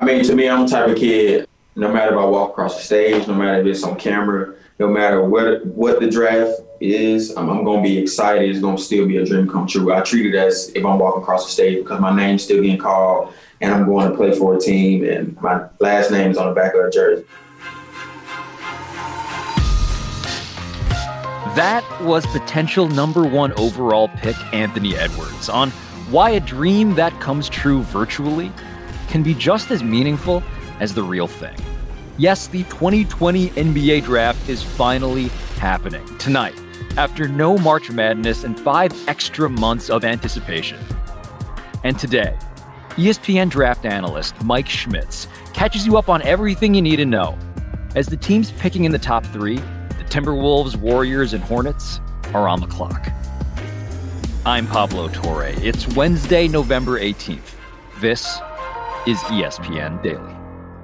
I mean, to me, I'm the type of kid, no matter if I walk across the stage, no matter if it's on camera, no matter what the draft is, I'm going to be excited. It's going to still be a dream come true. I treat it as if I'm walking across the stage because my name's still getting called and I'm going to play for a team and my last name is on the back of a jersey. That was potential number 1 overall pick Anthony Edwards on why a dream that comes true virtually can be just as meaningful as the real thing. Yes, the 2020 NBA Draft is finally happening tonight, after no March Madness and 5 extra months of anticipation. And today, ESPN draft analyst Mike Schmitz catches you up on everything you need to know as the teams picking in the top 3, the Timberwolves, Warriors, and Hornets, are on the clock. I'm Pablo Torre. It's Wednesday, November 18th. This is ESPN Daily.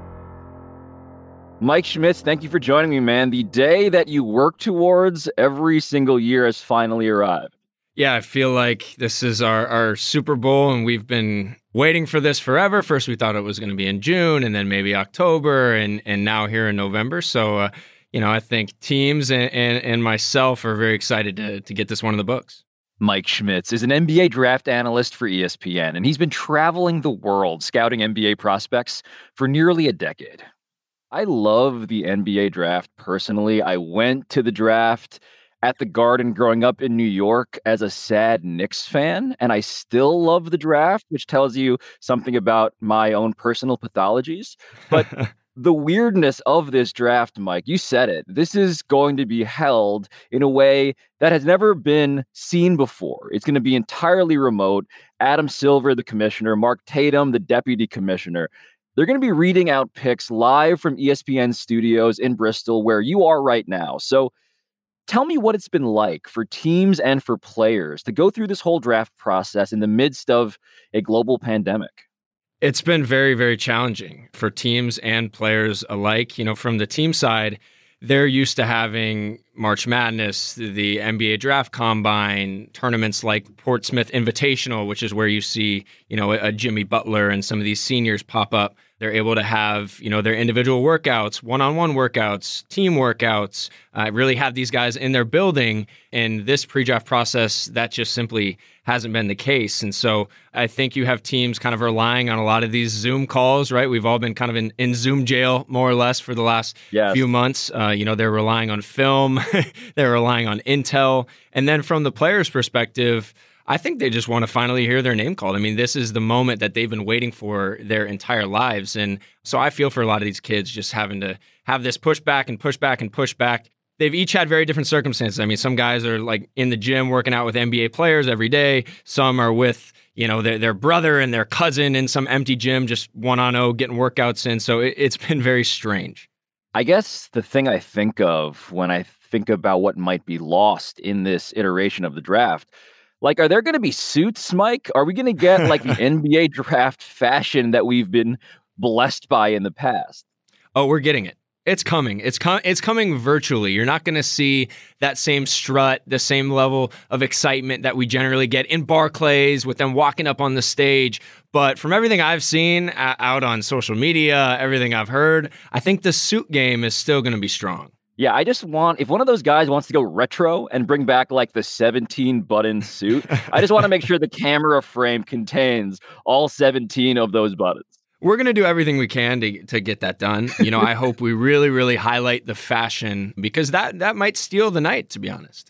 Mike Schmitz, thank you for joining me, man. The day that you work towards every single year has finally arrived. Yeah, I feel like this is our Super Bowl, and we've been waiting for this forever. First, we thought it was going to be in June, and then maybe October, and now here in November. So, I think teams and myself are very excited to get this one in the books. Mike Schmitz is an NBA draft analyst for ESPN, and he's been traveling the world scouting NBA prospects for nearly a decade. I love the NBA draft personally. I went to the draft at the Garden growing up in New York as a sad Knicks fan, and I still love the draft, which tells you something about my own personal pathologies. But the weirdness of this draft, Mike, you said it. This is going to be held in a way that has never been seen before. It's going to be entirely remote. Adam Silver, the commissioner, Mark Tatum, the deputy commissioner. They're going to be reading out picks live from ESPN studios in Bristol, where you are right now. So tell me what it's been like for teams and for players to go through this whole draft process in the midst of a global pandemic. It's been very, very challenging for teams and players alike. From the team side, they're used to having March Madness, the NBA Draft Combine, tournaments like Portsmouth Invitational, which is where you see, a Jimmy Butler and some of these seniors pop up. They're able to have, their individual workouts, one-on-one workouts, team workouts, really have these guys in their building. And this pre-draft process, that just simply hasn't been the case. And so I think you have teams kind of relying on a lot of these Zoom calls, right? We've all been kind of in Zoom jail, more or less, for the last few months. They're relying on film. They're relying on intel. And then from the players' perspective, I think they just want to finally hear their name called. I mean, this is the moment that they've been waiting for their entire lives. And so I feel for a lot of these kids just having to have this pushback and pushback and pushback. They've each had very different circumstances. I mean, some guys are like in the gym working out with NBA players every day. Some are with, their brother and their cousin in some empty gym, just 1-on-0 getting workouts in. So it's been very strange. I guess the thing I think of when I think about what might be lost in this iteration of the draft, like, are there going to be suits, Mike? Are we going to get like the NBA draft fashion that we've been blessed by in the past? Oh, we're getting it. It's coming. It's coming virtually. You're not going to see that same strut, the same level of excitement that we generally get in Barclays with them walking up on the stage. But from everything I've seen out on social media, everything I've heard, I think the suit game is still going to be strong. Yeah, I just want, if one of those guys wants to go retro and bring back like the 17-button suit, I just want to make sure the camera frame contains all 17 of those buttons. We're going to do everything we can to get that done. I hope we really, really highlight the fashion because that might steal the night, to be honest.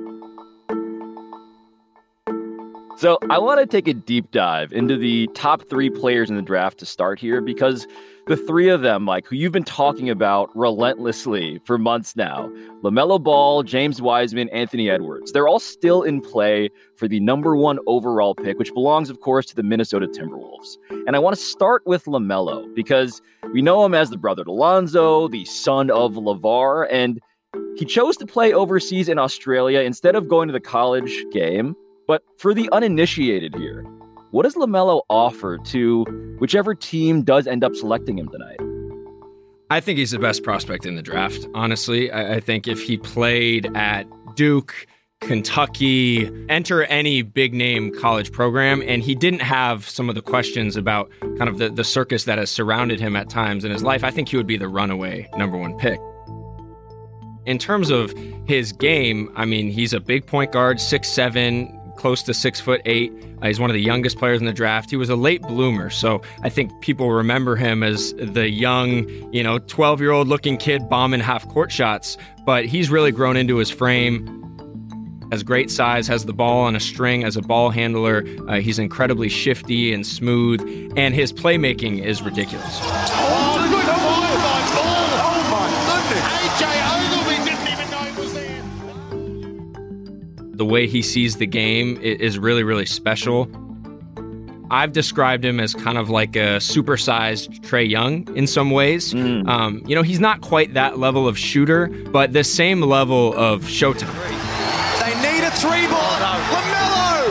So I want to take a deep dive into the top 3 players in the draft to start here because the 3 of them, Mike, who you've been talking about relentlessly for months now, LaMelo Ball, James Wiseman, Anthony Edwards, they're all still in play for the number 1 overall pick, which belongs, of course, to the Minnesota Timberwolves. And I want to start with LaMelo because we know him as the brother to Lonzo, the son of LeVar, and he chose to play overseas in Australia instead of going to the college game. But for the uninitiated here, what does LaMelo offer to whichever team does end up selecting him tonight? I think he's the best prospect in the draft, honestly. I think if he played at Duke, Kentucky, enter any big name college program, and he didn't have some of the questions about kind of the circus that has surrounded him at times in his life. I think he would be the runaway number one pick. In terms of his game, I mean, he's a big point guard, 6'7", close to 6'8". He's one of the youngest players in the draft. He was a late bloomer, so I think people remember him as the young, 12-year-old looking kid bombing half-court shots, but he's really grown into his frame. Has great size, has the ball on a string as a ball handler. He's incredibly shifty and smooth, and his playmaking is ridiculous. Oh, good fire by Ball. Oh, my goodness. AJ Ogilvy didn't even know he was there. The way he sees the game is really, really special. I've described him as kind of like a supersized Trae Young in some ways. He's not quite that level of shooter, but the same level of showtime. Three ball, LaMelo!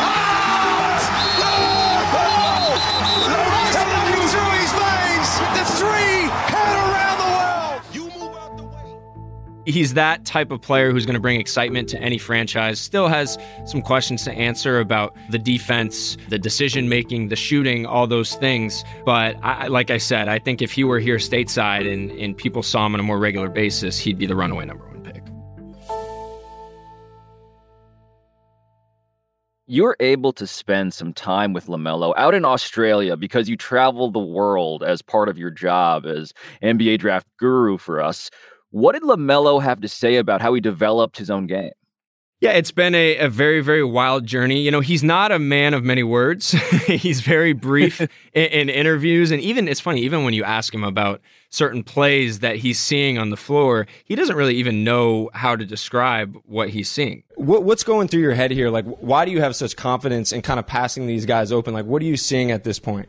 Running through his veins! The three head around the world! You move out the way. He's that type of player who's going to bring excitement to any franchise. Still has some questions to answer about the defense, the decision-making, the shooting, all those things. But like I said, I think if he were here stateside and people saw him on a more regular basis, he'd be the runaway number one pick. You're able to spend some time with LaMelo out in Australia because you travel the world as part of your job as NBA draft guru for us. What did LaMelo have to say about how he developed his own game? Yeah, it's been a very, very wild journey. He's not a man of many words. He's very brief in interviews. And it's funny, even when you ask him about certain plays that he's seeing on the floor, he doesn't really even know how to describe what he's seeing. What's going through your head here? Like, why do you have such confidence in kind of passing these guys open? Like, what are you seeing at this point?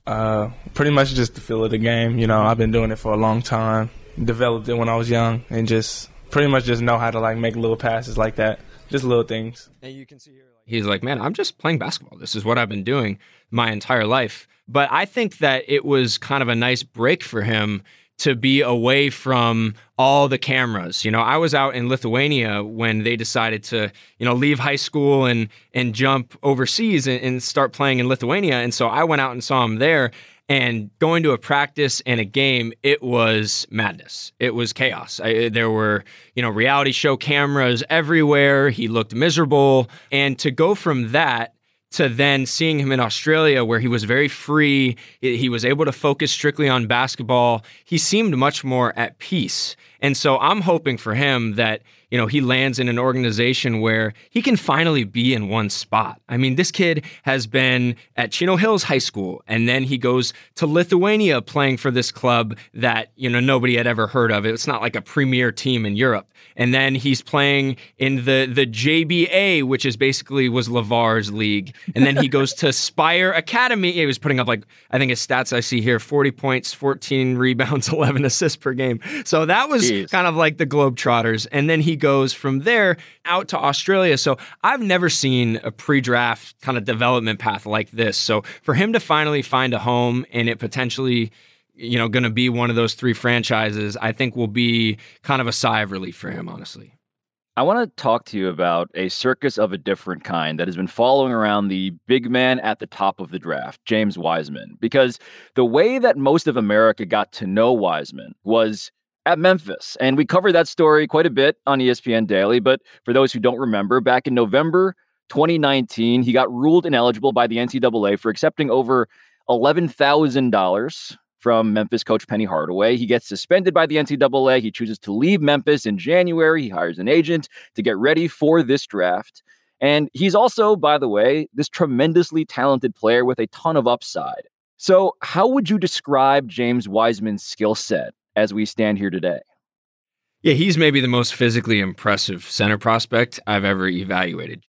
Pretty much just the feel of the game. I've been doing it for a long time, developed it when I was young, and just pretty much just know how to make little passes like that. Just little things. And you can see here, he's like, man, I'm just playing basketball. This is what I've been doing my entire life. But I think that it was kind of a nice break for him to be away from all the cameras. I was out in Lithuania when they decided to, leave high school and jump overseas and start playing in Lithuania. And so I went out and saw him there. And going to a practice and a game, it was madness. It was chaos. There were, reality show cameras everywhere. He looked miserable. And to go from that to then seeing him in Australia where he was very free, he was able to focus strictly on basketball, he seemed much more at peace. And so I'm hoping for him that, he lands in an organization where he can finally be in one spot. I mean, this kid has been at Chino Hills High School, and then he goes to Lithuania playing for this club that, nobody had ever heard of. It's not like a premier team in Europe. And then he's playing in the JBA, which was LeVar's league. And then he goes to Spire Academy. He was putting up, I think his stats I see here, 40 points, 14 rebounds, 11 assists per game. So that was kind of like the Globetrotters. And then he goes from there out to Australia. So I've never seen a pre-draft kind of development path like this. So for him to finally find a home and it potentially, going to be one of those three franchises, I think will be kind of a sigh of relief for him, honestly. I want to talk to you about a circus of a different kind that has been following around the big man at the top of the draft, James Wiseman, because the way that most of America got to know Wiseman was at Memphis. And we covered that story quite a bit on ESPN Daily. But for those who don't remember, back in November 2019, he got ruled ineligible by the NCAA for accepting over $11,000 from Memphis coach Penny Hardaway. He gets suspended by the NCAA. He chooses to leave Memphis in January. He hires an agent to get ready for this draft. And he's also, by the way, this tremendously talented player with a ton of upside. So how would you describe James Wiseman's skill set as we stand here today? Yeah, he's maybe the most physically impressive center prospect I've ever evaluated.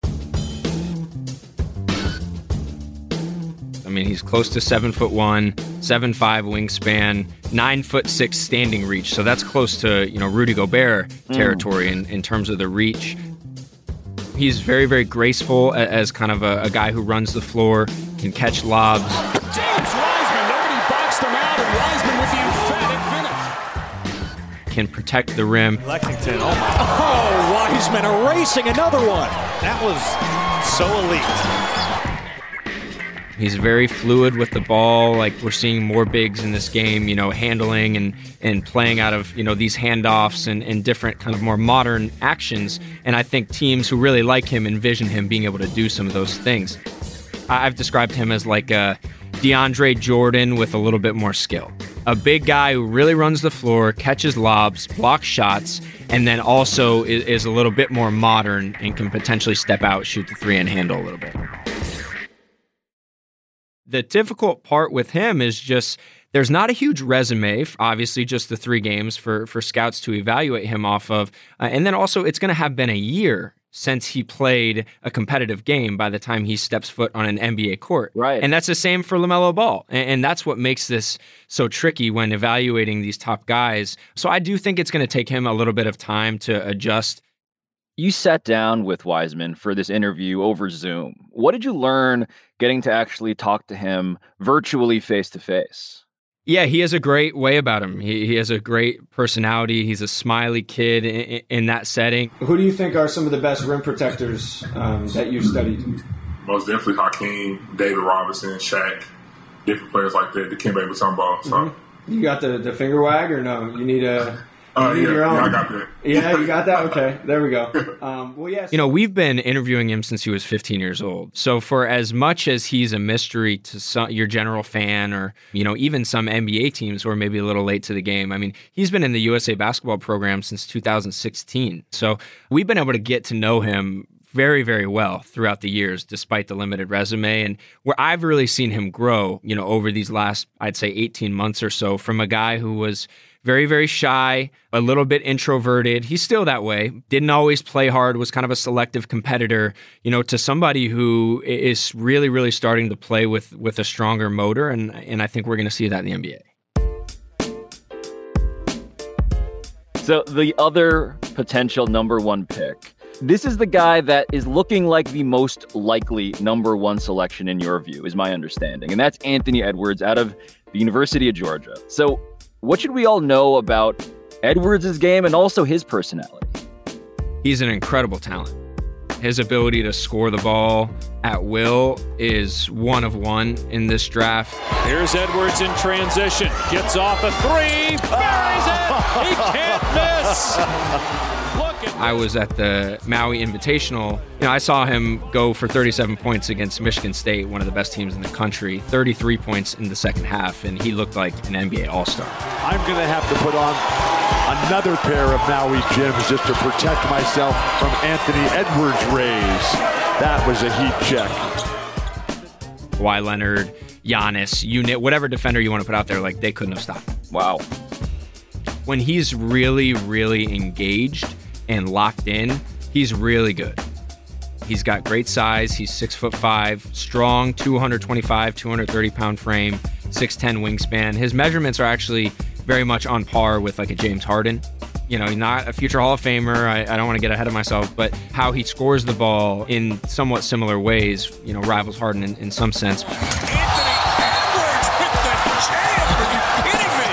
I mean, he's close to 7'1", 7'5" wingspan, 9'6" standing reach. So that's close to, Rudy Gobert territory in terms of the reach. He's very, very graceful as kind of a guy who runs the floor, can catch lobs. James Wiseman, nobody boxed him out, and Wiseman with the emphatic finish. can protect the rim. Lexington, oh, Wiseman erasing another one. That was so elite. He's very fluid with the ball. Like, we're seeing more bigs in this game, handling and playing out of, these handoffs and different kind of more modern actions. And I think teams who really like him envision him being able to do some of those things. I've described him as like a DeAndre Jordan with a little bit more skill. A big guy who really runs the floor, catches lobs, blocks shots, and then also is a little bit more modern and can potentially step out, shoot the three, and handle a little bit. The difficult part with him is just there's not a huge resume, obviously just the 3 games for scouts to evaluate him off of. And then also it's going to have been a year since he played a competitive game by the time he steps foot on an NBA court. Right. And that's the same for LaMelo Ball. And that's what makes this so tricky when evaluating these top guys. So I do think it's going to take him a little bit of time to adjust. You sat down with Wiseman for this interview over Zoom. What did you learn getting to actually talk to him virtually face to face? Yeah, he has a great way about him. He has a great personality. He's a smiley kid in that setting. Who do you think are some of the best rim protectors that you've studied? Most definitely Hakeem, David Robinson, Shaq, different players like that, Dikembe Mutombo. So. You got the finger wag or no? You need a... Yeah, I got that. Yeah, you got that? Okay, there we go. Well, yes. We've been interviewing him since he was 15 years old. So for as much as he's a mystery to your general fan or, even some NBA teams who are maybe a little late to the game, I mean, he's been in the USA basketball program since 2016. So we've been able to get to know him very, very well throughout the years, despite the limited resume. And where I've really seen him grow, over these last, I'd say 18 months or so, from a guy who was very, very shy, a little bit introverted. He's still that way. Didn't always play hard, was kind of a selective competitor, to somebody who is really, really starting to play with a stronger motor. And I think we're going to see that in the NBA. So the other potential number 1 pick, this is the guy that is looking like the most likely number 1 selection in your view, is my understanding. And that's Anthony Edwards out of the University of Georgia. So what should we all know about Edwards' game and also his personality? He's an incredible talent. His ability to score the ball at will is one of one in this draft. Here's Edwards in transition. Gets off a 3. Buries it. He can't miss. I was at the Maui Invitational. I saw him go for 37 points against Michigan State, one of the best teams in the country, 33 points in the second half, and he looked like an NBA All-Star. I'm going to have to put on another pair of Maui gyms just to protect myself from Anthony Edwards' rays. That was a heat check. Kawhi Leonard, Giannis, whatever defender you want to put out there, they couldn't have stopped him. Wow. When he's really, really engaged and locked in, he's really good. He's got great size. He's 6'5", strong, 225, 230-pound frame, 6'10" wingspan. His measurements are actually very much on par with a James Harden. He's not a future Hall of Famer. I don't want to get ahead of myself, but how he scores the ball in somewhat similar ways, rivals Harden in some sense. Anthony Edwards with the jam. Are you kidding me?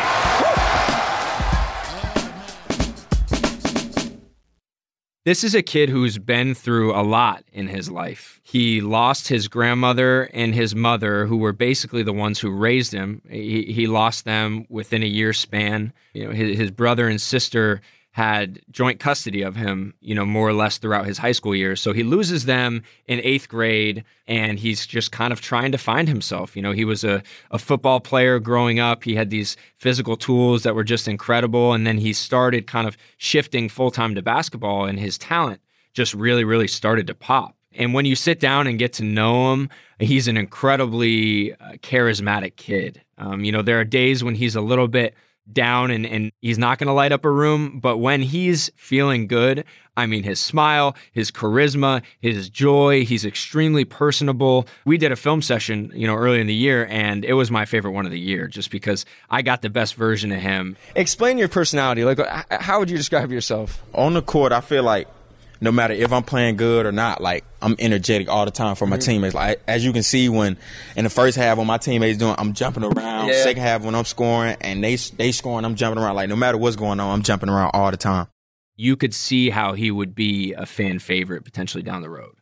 This is a kid who's been through a lot in his life. He lost his grandmother and his mother, who were basically the ones who raised him. He lost them within a year span. His brother and sister had joint custody of him, more or less throughout his high school years. So he loses them in 8th grade, and he's just kind of trying to find himself. He was a football player growing up. He had these physical tools that were just incredible, and then he started kind of shifting full-time to basketball, and his talent just really, really started to pop. And when you sit down and get to know him, he's an incredibly charismatic kid. There are days when he's a little bit down and he's not going to light up a room, but when he's feeling good, his smile, his charisma, his joy, he's extremely personable. We did a film session, early in the year, and it was my favorite one of the year just because I got the best version of him. Explain your personality. How would you describe yourself? On the court, I feel like no matter if I'm playing good or not, like, I'm energetic all the time for my teammates. Like, as you can see, when in the first half when my teammates doing, I'm jumping around. Yeah. Second half when I'm scoring and they scoring, I'm jumping around. Like, no matter what's going on, I'm jumping around all the time. You could see how he would be a fan favorite potentially down the road.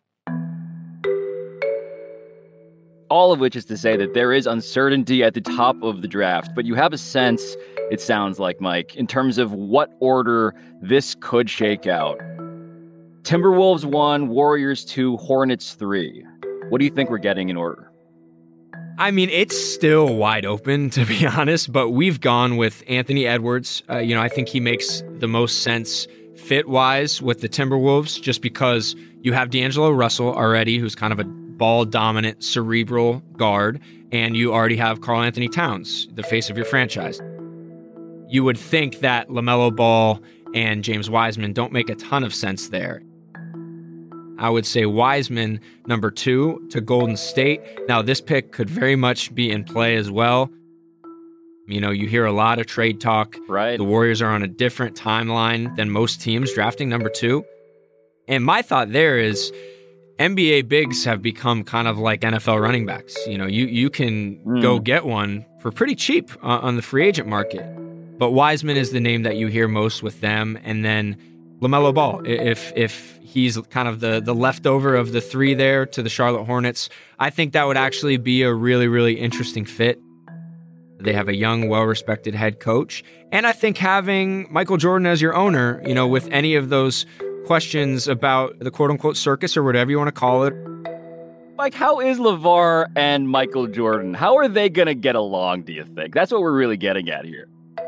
All of which is to say that there is uncertainty at the top of the draft, but you have a sense, it sounds like, Mike, in terms of what order this could shake out. Timberwolves 1, Warriors 2, Hornets 3. What do you think we're getting in order? I mean, it's still wide open, to be honest, but we've gone with Anthony Edwards. I think he makes the most sense fit-wise with the Timberwolves, just because you have D'Angelo Russell already, who's kind of a ball-dominant, cerebral guard, and you already have Karl Anthony Towns, the face of your franchise. You would think that LaMelo Ball and James Wiseman don't make a ton of sense there. I would say Wiseman, number 2 to Golden State. Now, this pick could very much be in play as well. You hear a lot of trade talk. Right. The Warriors are on a different timeline than most teams drafting number 2. And my thought there is NBA bigs have become kind of like NFL running backs. You can go get one for pretty cheap on the free agent market. But Wiseman is the name that you hear most with them. And then LaMelo Ball, if he's kind of the leftover of the 3 there to the Charlotte Hornets, I think that would actually be a really, really interesting fit. They have a young, well-respected head coach. And I think having Michael Jordan as your owner, with any of those questions about the quote-unquote circus or whatever you want to call it. Mike, how is LeVar and Michael Jordan? How are they going to get along, do you think? That's what we're really getting at here.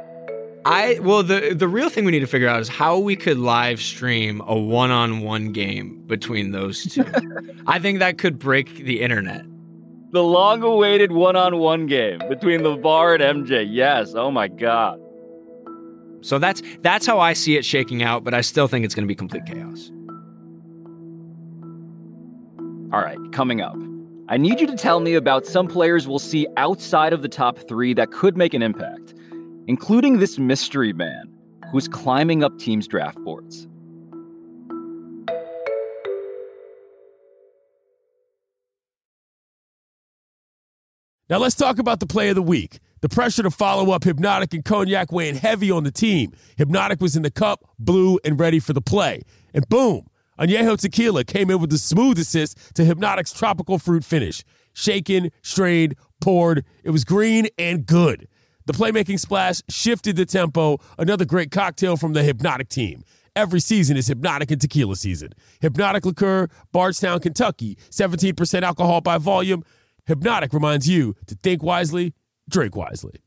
The real thing we need to figure out is how we could live stream a one-on-one game between those two. I think that could break the internet. The long-awaited one-on-one game between LeVar and MJ. Yes, oh my God. So that's how I see it shaking out, but I still think it's going to be complete chaos. All right, coming up. I need you to tell me about some players we'll see outside of the top 3 that could make an impact, including this mystery man who's climbing up teams' draft boards. Now let's talk about the play of the week. The pressure to follow up Hypnotic and Cognac weighing heavy on the team. Hypnotic was in the cup, blue, and ready for the play. And boom, Añejo Tequila came in with the smooth assist to Hypnotic's tropical fruit finish. Shaken, strained, poured. It was green and good. The playmaking splash shifted the tempo. Another great cocktail from the Hypnotic team. Every season is Hypnotic and Tequila season. Hypnotic Liqueur, Bardstown, Kentucky. 17% alcohol by volume. Hypnotic reminds you to think wisely, drink wisely.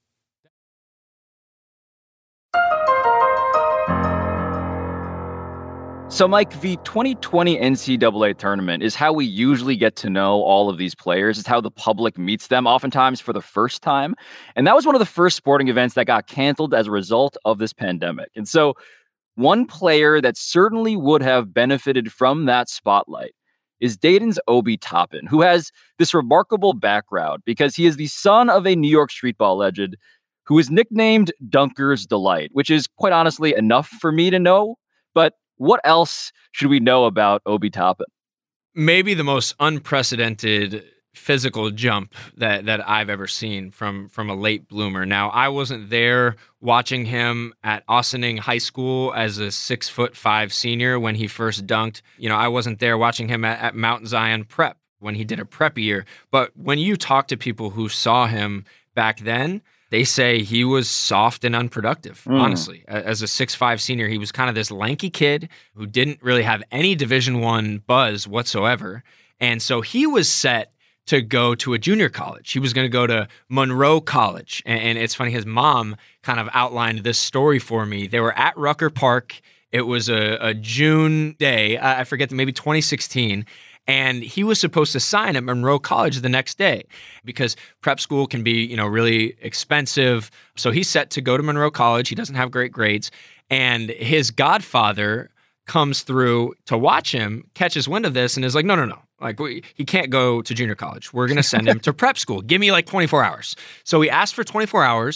So, Mike, the 2020 NCAA tournament is how we usually get to know all of these players. It's how the public meets them, oftentimes for the first time. And that was one of the first sporting events that got canceled as a result of this pandemic. And so one player that certainly would have benefited from that spotlight is Dayton's Obi Toppin, who has this remarkable background because he is the son of a New York streetball legend who is nicknamed Dunker's Delight, which is quite honestly enough for me to know. But what else should we know about Obi Toppin? Maybe the most unprecedented physical jump that I've ever seen from a late bloomer. Now, I wasn't there watching him at Ossining High School as a 6'5" senior when he first dunked. I wasn't there watching him at Mount Zion Prep when he did a prep year. But when you talk to people who saw him back then, they say he was soft and unproductive, honestly. As a 6'5" senior, he was kind of this lanky kid who didn't really have any Division I buzz whatsoever. And so he was set to go to a junior college. He was going to go to Monroe College. And it's funny, his mom kind of outlined this story for me. They were at Rucker Park. It was a June day. I forget, maybe 2016. And he was supposed to sign at Monroe College the next day because prep school can be, really expensive. So he's set to go to Monroe College. He doesn't have great grades. And his godfather comes through to watch him, catches wind of this, and is like, no. Like, he can't go to junior college. We're going to send him to prep school. Give me 24 hours. So he asked for 24 hours,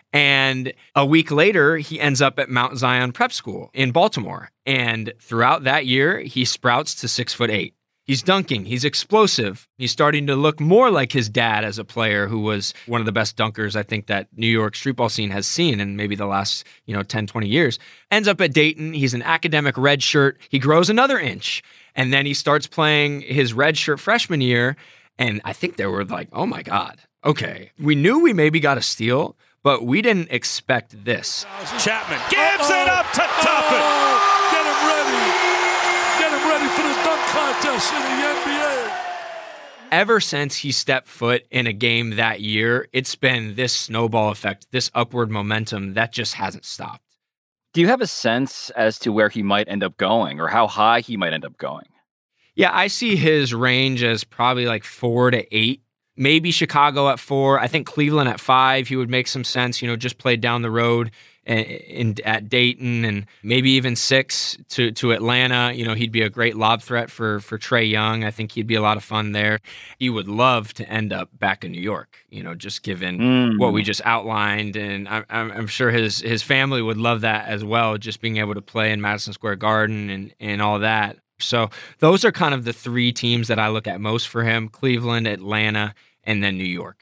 And a week later, he ends up at Mount Zion Prep School in Baltimore. And throughout that year, he sprouts to 6'8". He's dunking. He's explosive. He's starting to look more like his dad as a player, who was one of the best dunkers I think that New York streetball scene has seen in maybe the last 10, 20 years. Ends up at Dayton. He's an academic redshirt. He grows another inch. And then he starts playing his redshirt freshman year. And I think they were like, oh my God, okay. We knew we maybe got a steal, but we didn't expect this. Chapman gives it up to Toppin. Get him ready. Get him ready for the dunk contest in the NBA. Ever since he stepped foot in a game that year, it's been this snowball effect, this upward momentum that just hasn't stopped. Do you have a sense as to where he might end up going or how high he might end up going? Yeah, I see his range as probably like 4 to 8. Maybe Chicago at 4. I think Cleveland at 5. He would make some sense, just played down the road at Dayton, and maybe even 6 to Atlanta. He'd be a great lob threat for Trae Young. I think he'd be a lot of fun there. He would love to end up back in New York, just given what we just outlined. And I'm sure his family would love that as well, just being able to play in Madison Square Garden and all that. So those are kind of the 3 teams that I look at most for him: Cleveland, Atlanta, and then New York.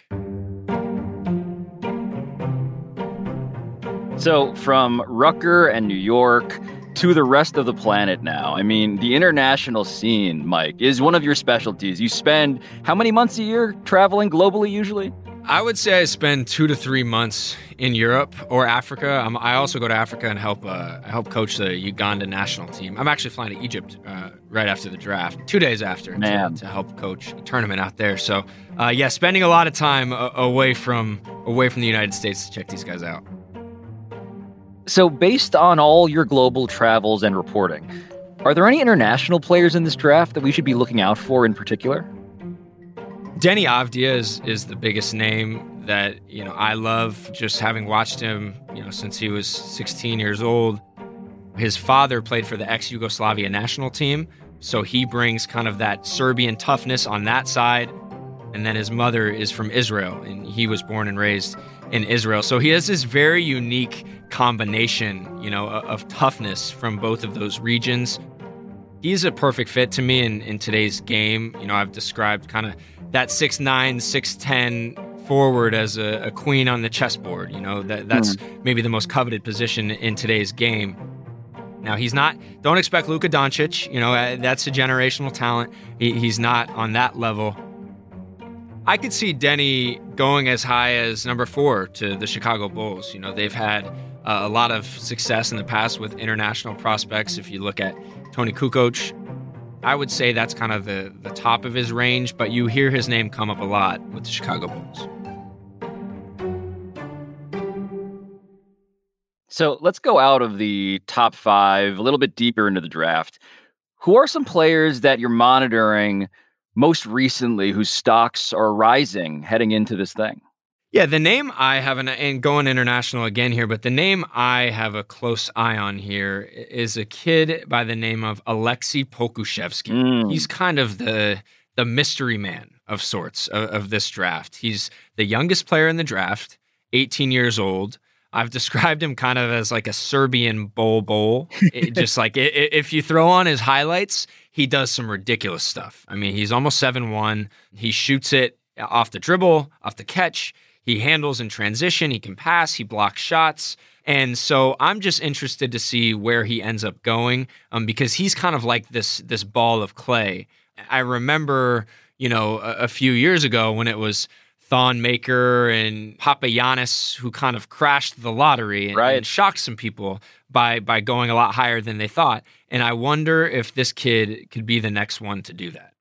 So from Rucker and New York to the rest of the planet now. I mean, the international scene, Mike, is one of your specialties. You spend how many months a year traveling globally usually? I would say I spend 2 to 3 months in Europe or Africa. I also go to Africa and help coach the Uganda national team. I'm actually flying to Egypt right after the draft, 2 days after, to help coach a tournament out there. So, spending a lot of time away from the United States to check these guys out. So based on all your global travels and reporting, are there any international players in this draft that we should be looking out for in particular? Deni Avdija is the biggest name that, I love, just having watched him, since he was 16 years old. His father played for the ex-Yugoslavia national team, so he brings kind of that Serbian toughness on that side. And then his mother is from Israel, and he was born and raised in Israel. So he has this very unique combination, of toughness from both of those regions. He's a perfect fit to me in today's game. I've described kind of that 6'9", 6'10" forward as a queen on the chessboard. That's maybe the most coveted position in today's game. Now, don't expect Luka Doncic. That's a generational talent. He's not on that level. I could see Deni going as high as number 4 to the Chicago Bulls. They've had a lot of success in the past with international prospects. If you look at Toni Kukoc, I would say that's kind of the top of his range, but you hear his name come up a lot with the Chicago Bulls. So let's go out of the top 5, a little bit deeper into the draft. Who are some players that you're monitoring most recently whose stocks are rising heading into this thing? Yeah, the name I have, and going international again here, but the name I have a close eye on here is a kid by the name of Aleksej Pokusevski. He's kind of the mystery man of sorts of this draft. He's the youngest player in the draft, 18 years old. I've described him kind of as like a Serbian Bol. Just like if you throw on his highlights, he does some ridiculous stuff. I mean, he's almost 7'1". He shoots it off the dribble, off the catch. He handles in transition. He can pass. He blocks shots. And so I'm just interested to see where he ends up going because he's kind of like this ball of clay. I remember, a few years ago when it was Thon Maker and Papagiannis who kind of crashed the lottery and shocked some people by going a lot higher than they thought. And I wonder if this kid could be the next one to do that.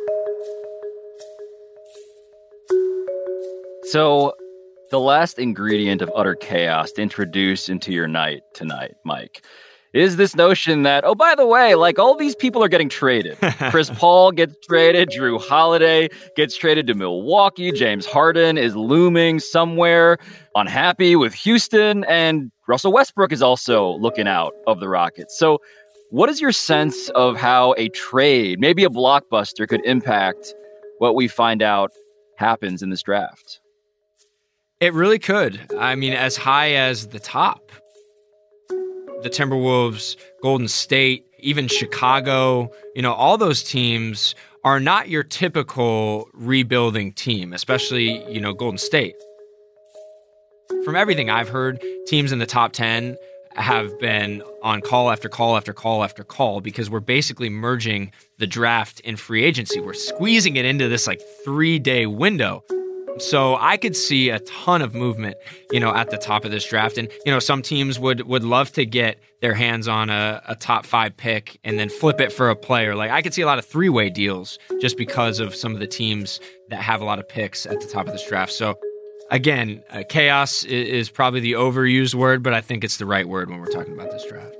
So the last ingredient of utter chaos to introduce into your night tonight, Mike, is this notion that, oh, by the way, like all these people are getting traded. Chris Paul gets traded. Drew Holiday gets traded to Milwaukee. James Harden is looming somewhere, unhappy with Houston. And Russell Westbrook is also looking out of the Rockets. So what is your sense of how a trade, maybe a blockbuster, could impact what we find out happens in this draft? It really could. I mean, as high as the top. The Timberwolves, Golden State, even Chicago, all those teams are not your typical rebuilding team, especially, Golden State. From everything I've heard, teams in the top 10 have been on call after call after call after call because we're basically merging the draft and free agency. We're squeezing it into this 3-day window. So I could see a ton of movement, at the top of this draft. And, some teams would love to get their hands on a top 5 pick and then flip it for a player. I could see a lot of 3-way deals just because of some of the teams that have a lot of picks at the top of this draft. So again, chaos is probably the overused word, but I think it's the right word when we're talking about this draft.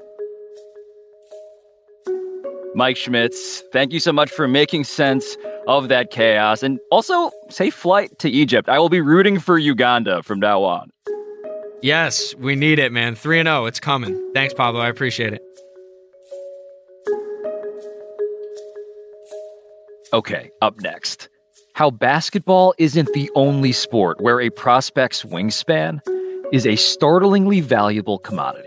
Mike Schmitz, thank you so much for making sense of that chaos. And also, safe flight to Egypt. I will be rooting for Uganda from now on. Yes, we need it, man. 3-0, it's coming. Thanks, Pablo. I appreciate it. Okay, up next. How basketball isn't the only sport where a prospect's wingspan is a startlingly valuable commodity.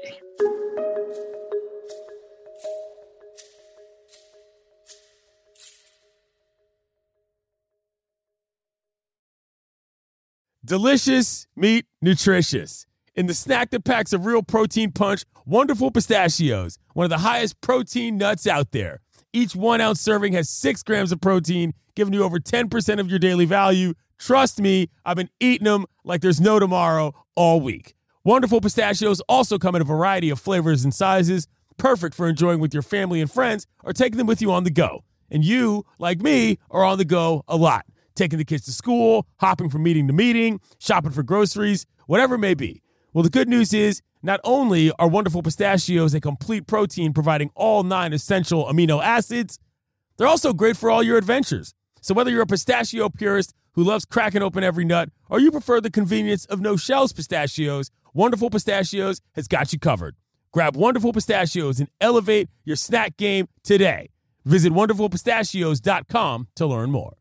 Delicious, meat, nutritious. In the snack that packs a real protein punch, Wonderful Pistachios, one of the highest protein nuts out there. Each 1-ounce serving has 6 grams of protein, giving you over 10% of your daily value. Trust me, I've been eating them like there's no tomorrow all week. Wonderful Pistachios also come in a variety of flavors and sizes, perfect for enjoying with your family and friends or taking them with you on the go. And you, like me, are on the go a lot. Taking the kids to school, hopping from meeting to meeting, shopping for groceries, whatever it may be. Well, the good news is not only are Wonderful Pistachios a complete protein providing all 9 essential amino acids, they're also great for all your adventures. So whether you're a pistachio purist who loves cracking open every nut or you prefer the convenience of no-shells pistachios, Wonderful Pistachios has got you covered. Grab Wonderful Pistachios and elevate your snack game today. Visit WonderfulPistachios.com to learn more.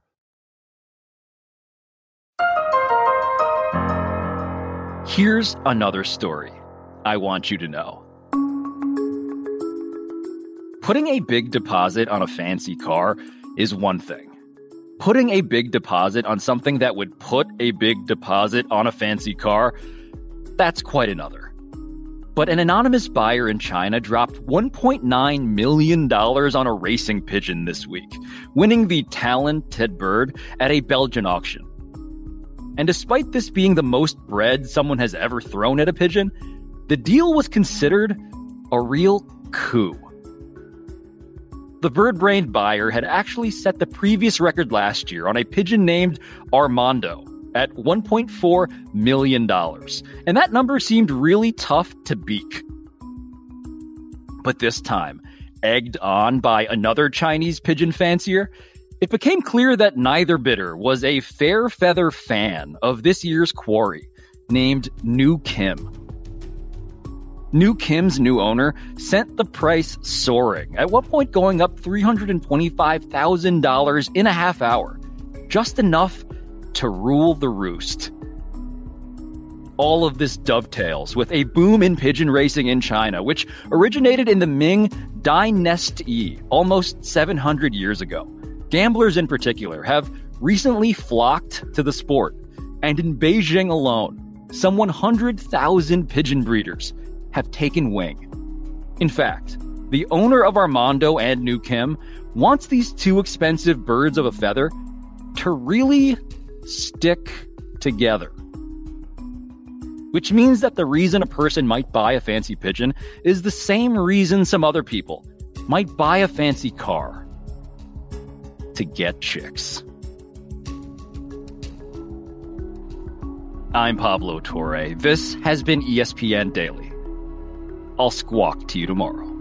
Here's another story I want you to know. Putting a big deposit on a fancy car is one thing. Putting a big deposit on something that would put a big deposit on a fancy car, that's quite another. But an anonymous buyer in China dropped $1.9 million on a racing pigeon this week, winning the talented bird at a Belgian auction. And despite this being the most bread someone has ever thrown at a pigeon, the deal was considered a real coup. The bird-brained buyer had actually set the previous record last year on a pigeon named Armando at $1.4 million. And that number seemed really tough to beat. But this time, egged on by another Chinese pigeon fancier, it became clear that neither bidder was a fair feather fan of this year's quarry, named New Kim. New Kim's new owner sent the price soaring, at one point going up $325,000 in a half hour, just enough to rule the roost. All of this dovetails with a boom in pigeon racing in China, which originated in the Ming Dynasty almost 700 years ago. Gamblers in particular have recently flocked to the sport, and in Beijing alone, some 100,000 pigeon breeders have taken wing. In fact, the owner of Armando and New Kim wants these two expensive birds of a feather to really stick together. Which means that the reason a person might buy a fancy pigeon is the same reason some other people might buy a fancy car. To get chicks. I'm Pablo Torre. This has been ESPN Daily. I'll squawk to you tomorrow.